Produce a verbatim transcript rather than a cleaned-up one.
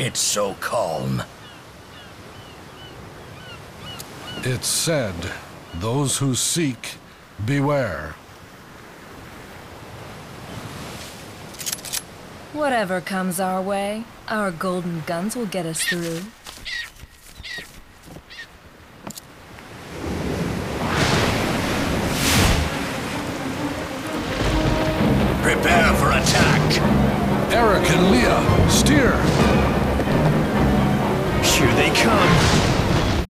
It's so calm. It's said, those who seek, beware. Whatever comes our way, our golden guns will get us through. Prepare for attack! Eric and Leah, steer!